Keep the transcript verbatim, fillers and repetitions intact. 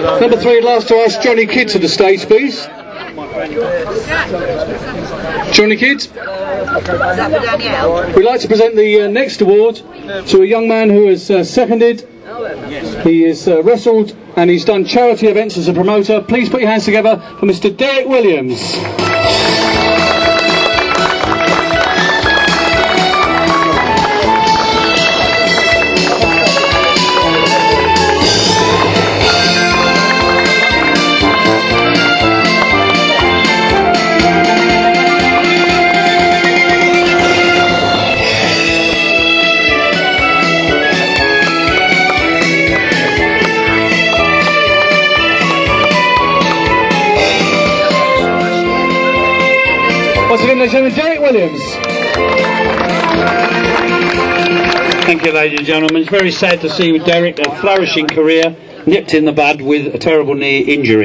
Number three, I'd like to ask Johnny Kidd to the stage, please. Johnny Kidd. We'd like to present the uh, next award to a young man who has uh, seconded. He has uh, wrestled and he's done charity events as a promoter. Please put your hands together for Mister Derek Williams. Once again, ladies and gentlemen, Derek Williams. Thank you, ladies and gentlemen. It's very sad to see Derek, a flourishing career, nipped in the bud with a terrible knee injury.